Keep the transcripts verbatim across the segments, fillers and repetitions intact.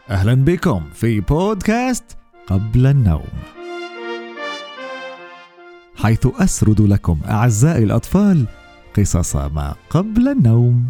أهلا بكم في بودكاست قبل النوم، حيث أسرد لكم أعزائي الأطفال قصص ما قبل النوم.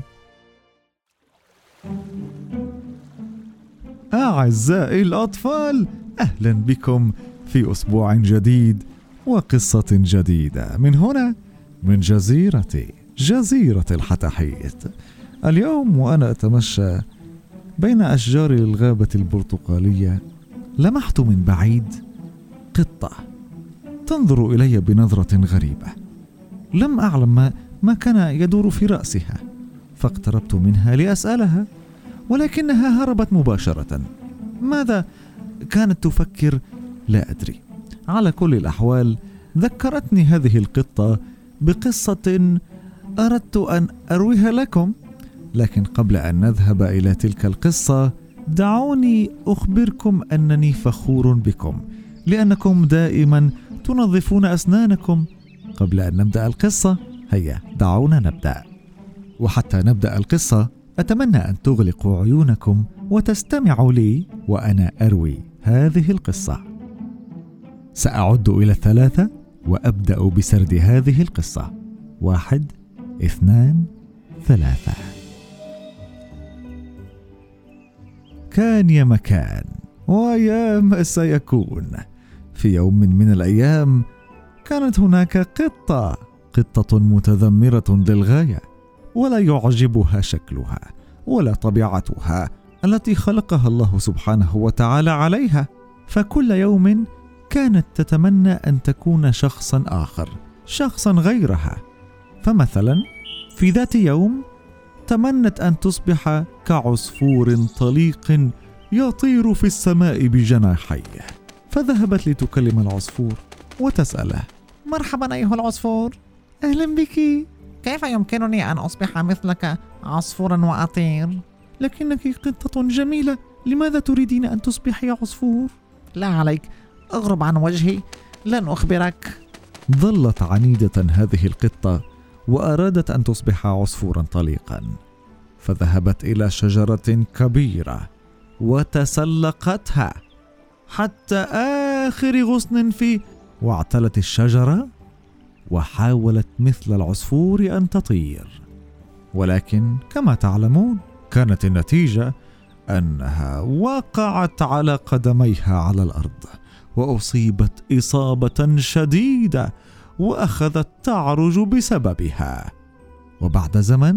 أعزائي الأطفال، أهلا بكم في أسبوع جديد وقصة جديدة من هنا من جزيرة جزيرة الحتحيت. اليوم وأنا أتمشى بين أشجار الغابة البرتقالية لمحت من بعيد قطة تنظر إلي بنظرة غريبة. لم أعلم ما, ما كان يدور في رأسها، فاقتربت منها لأسألها، ولكنها هربت مباشرة. ماذا كانت تفكر؟ لا أدري. على كل الأحوال ذكرتني هذه القطة بقصة أردت أن أرويها لكم، لكن قبل أن نذهب إلى تلك القصة دعوني أخبركم أنني فخور بكم لأنكم دائما تنظفون أسنانكم. قبل أن نبدأ القصة هيا دعونا نبدأ. وحتى نبدأ القصة أتمنى أن تغلقوا عيونكم وتستمعوا لي وأنا أروي هذه القصة. سأعد إلى الثلاثة وأبدأ بسرد هذه القصة. واحد، اثنان، ثلاثة. كان يا مكان ويا ما سيكون. في يوم من الأيام كانت هناك قطة قطة متذمرة للغاية، ولا يعجبها شكلها ولا طبيعتها التي خلقها الله سبحانه وتعالى عليها. فكل يوم كانت تتمنى أن تكون شخصا آخر، شخصا غيرها. فمثلا في ذات يوم تمنت أن تصبح كعصفور طليق يطير في السماء بجناحيه، فذهبت لتكلم العصفور وتسأله: مرحبا أيها العصفور، أهلا بك، كيف يمكنني أن أصبح مثلك عصفورا وأطير؟ لكنك قطة جميلة، لماذا تريدين أن تصبحي عصفور؟ لا عليك، اغرب عن وجهي، لن أخبرك. ظلت عنيدة هذه القطة وأرادت أن تصبح عصفورا طليقا، فذهبت إلى شجرة كبيرة وتسلقتها حتى آخر غصن فيه، واعتلت الشجرة وحاولت مثل العصفور أن تطير. ولكن كما تعلمون كانت النتيجة أنها وقعت على قدميها على الأرض وأصيبت إصابة شديدة وأخذت تعرج بسببها. وبعد زمن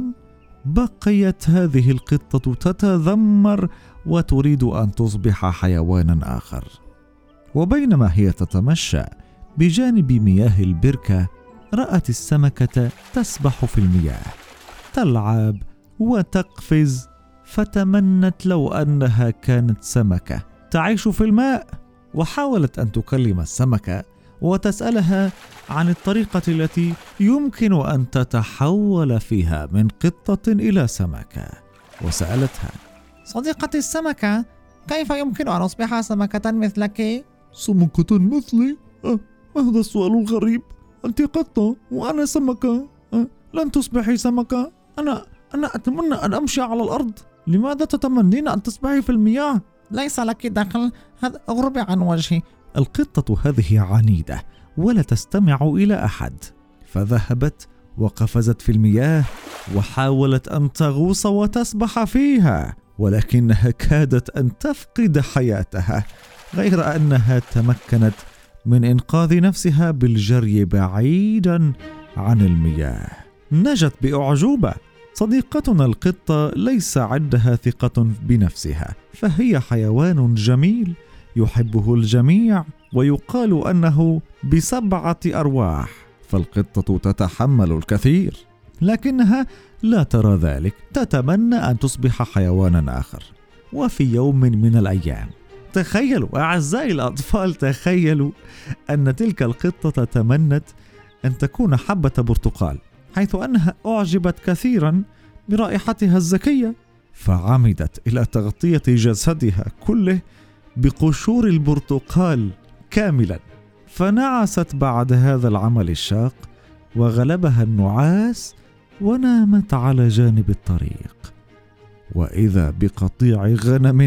بقيت هذه القطة تتذمر وتريد أن تصبح حيوانا آخر. وبينما هي تتمشى بجانب مياه البركة رأت السمكة تسبح في المياه تلعب وتقفز، فتمنت لو أنها كانت سمكة تعيش في الماء، وحاولت أن تكلم السمكة وتسألها عن الطريقة التي يمكن أن تتحول فيها من قطة إلى سمكة. وسألتها: صديقتي السمكة، كيف يمكن أن أصبح سمكة مثلك؟ سمكة مثلي؟ أه هذا السؤال الغريب، أنت قطة وأنا سمكة، أه لن تصبحي سمكة. أنا أنا أتمنى أن أمشي على الأرض، لماذا تتمنين أن تصبحي في المياه؟ ليس لك دخل، هذا اغربي عن وجهي. القطة هذه عنيدة ولا تستمع إلى أحد، فذهبت وقفزت في المياه وحاولت أن تغوص وتسبح فيها، ولكنها كادت أن تفقد حياتها، غير أنها تمكنت من إنقاذ نفسها بالجري بعيدا عن المياه. نجت بأعجوبة. صديقتنا القطة ليس عندها ثقة بنفسها، فهي حيوان جميل يحبه الجميع، ويقال أنه بسبعة أرواح، فالقطة تتحمل الكثير، لكنها لا ترى ذلك، تتمنى أن تصبح حيوانا آخر. وفي يوم من الأيام، تخيلوا أعزائي الأطفال، تخيلوا أن تلك القطة تمنت أن تكون حبة برتقال، حيث أنها أعجبت كثيرا برائحتها الزكية، فعمدت إلى تغطية جسدها كله بقشور البرتقال كاملا، فنعست بعد هذا العمل الشاق وغلبها النعاس ونامت على جانب الطريق. وإذا بقطيع غنم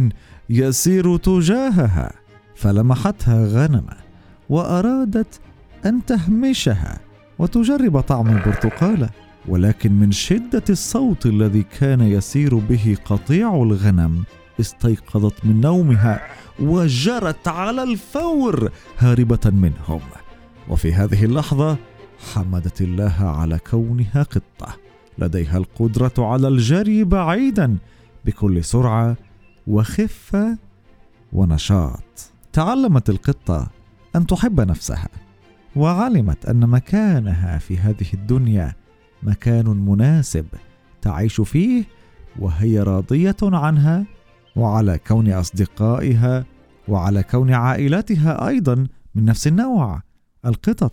يسير تجاهها، فلمحتها غنمة وأرادت أن تهمشها وتجرب طعم البرتقالة، ولكن من شدة الصوت الذي كان يسير به قطيع الغنم استيقظت من نومها وجرت على الفور هاربة منهم. وفي هذه اللحظة حمدت الله على كونها قطة لديها القدرة على الجري بعيدا بكل سرعة وخفة ونشاط. تعلمت القطة أن تحب نفسها، وعلمت أن مكانها في هذه الدنيا مكان مناسب تعيش فيه وهي راضية عنها، وعلى كون أصدقائها وعلى كون عائلتها أيضا من نفس النوع، القطط.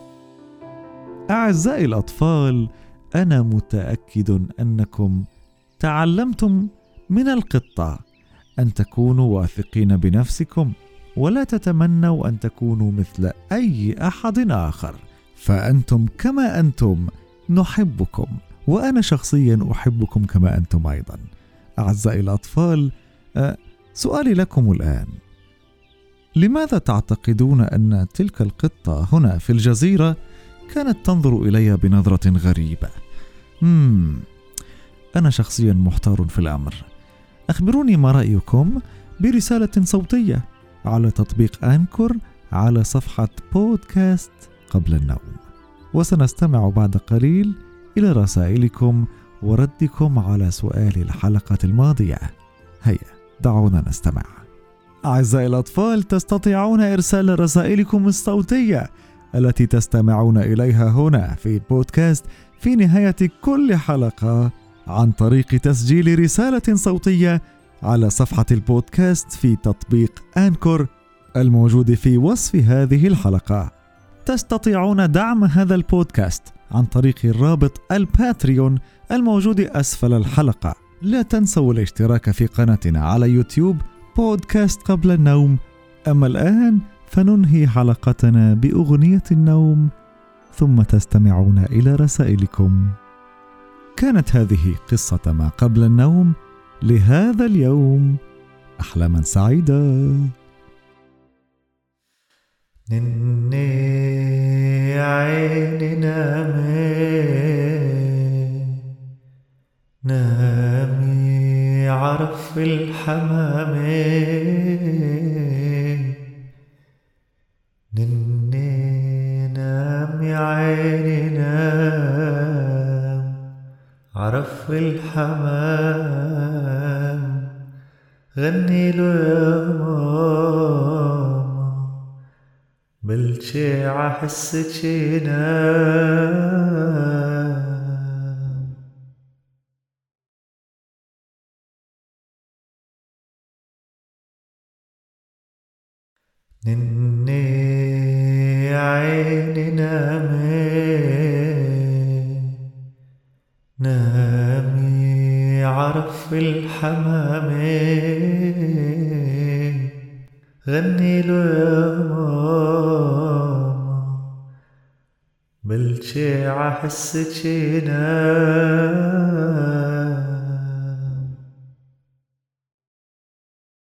أعزائي الأطفال، أنا متأكد أنكم تعلمتم من القطة أن تكونوا واثقين بنفسكم ولا تتمنوا أن تكونوا مثل أي أحد آخر، فأنتم كما أنتم نحبكم، وأنا شخصيا أحبكم كما أنتم أيضا. أعزائي الأطفال، سؤالي لكم الآن: لماذا تعتقدون أن تلك القطة هنا في الجزيرة كانت تنظر إلي بنظرة غريبة؟ مم. أنا شخصيا محتار في الأمر. أخبروني ما رأيكم برسالة صوتية على تطبيق أنكور على صفحة بودكاست قبل النوم، وسنستمع بعد قليل إلى رسائلكم وردكم على سؤال الحلقة الماضية. هيا دعونا نستمع. أعزائي الأطفال، تستطيعون إرسال رسائلكم الصوتية التي تستمعون إليها هنا في البودكاست في نهاية كل حلقة عن طريق تسجيل رسالة صوتية على صفحة البودكاست في تطبيق أنكور الموجود في وصف هذه الحلقة. تستطيعون دعم هذا البودكاست عن طريق الرابط الباتريون الموجود أسفل الحلقة. لا تنسوا الاشتراك في قناتنا على يوتيوب بودكاست قبل النوم. أما الآن فننهي حلقتنا بأغنية النوم، ثم تستمعون إلى رسائلكم. كانت هذه قصة ما قبل النوم لهذا اليوم. أحلاما سعيدة. نني عيني نامي نامي عرف الحمام، نني نامي عيني نام عرف الحمام، غني له يا ماما بلشي عحسك ينام. نني عيني نامي نامي عرف الحمام، غني له يا ماما بلشي عحسك ينام.